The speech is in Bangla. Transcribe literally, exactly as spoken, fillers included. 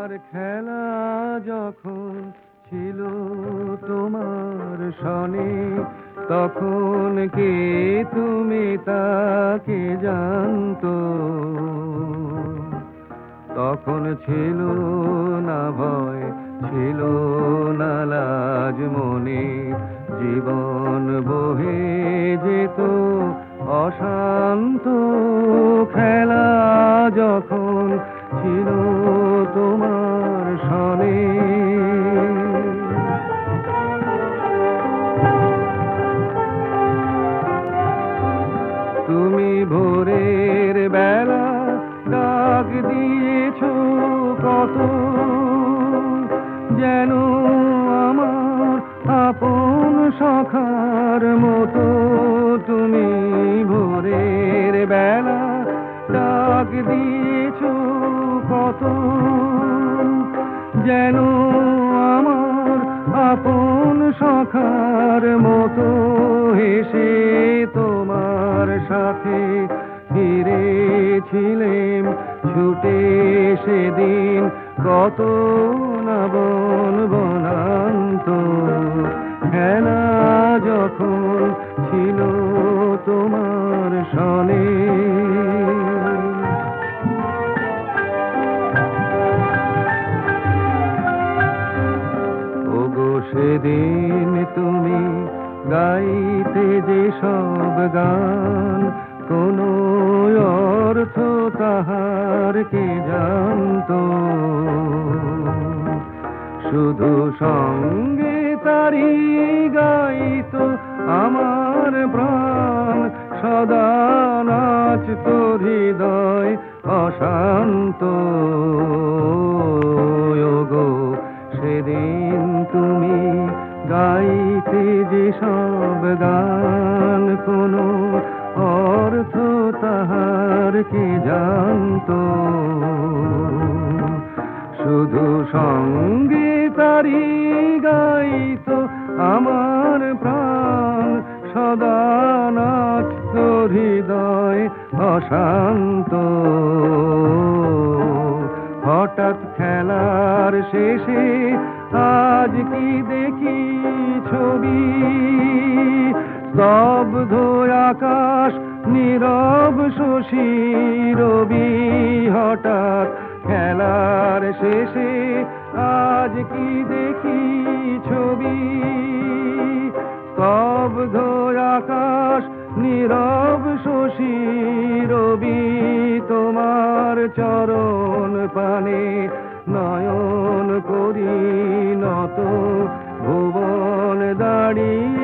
আর খেলা যখন ছিল তোমার সনে, তখন কে তুমি তাকে জানতো? তখন ছিল না ভয়, ছিল না লাজ মনে, জীবন বহে যেত অশান্ত। খেলা যখন ছিল তোমার সনে, তুমি ভোরের বেলা ডাক দিয়েছ কত, যেন আমার আপন সখার মতো। তুমি ভোরের বেলা ডাক দিয়েছ কত, যেন আমার আপন সখার মতো। হেসে তোমার সাথে ফিরেছিলেম ছুটে সেদিন কত না বন বনান্ত। খেলা যখন ছিল তোমার সনে, ওগো সেদিন তুমি গাইতে যে সব গান, কোনো অর্থ তাহার কে জানতো? শুধু সঙ্গে তারি গাইতো আমার প্রাণ, সদা নাচতো হৃদয় অশান্ত। ওগো সেদিন তুমি গাইতে যে সব গান, কোনো অর্থ তাহার কে জানতো? শুধু সঙ্গে তারি গাইতো আমার প্রাণ, সদা নাচতো হৃদয় অশান্ত। হঠাৎ খেলার শেষে আজ কি দেখি ছবি, স্তব্ধ আকাশ নীরব শশী রবি। হঠাৎ খেলার শেষে আজ কি দেখি ছবি, স্তব্ধ আকাশ নীরব শশী রবি। তোমার চরণ পানে নয়ন করি নত, ভুবন দাঁড়িয়ে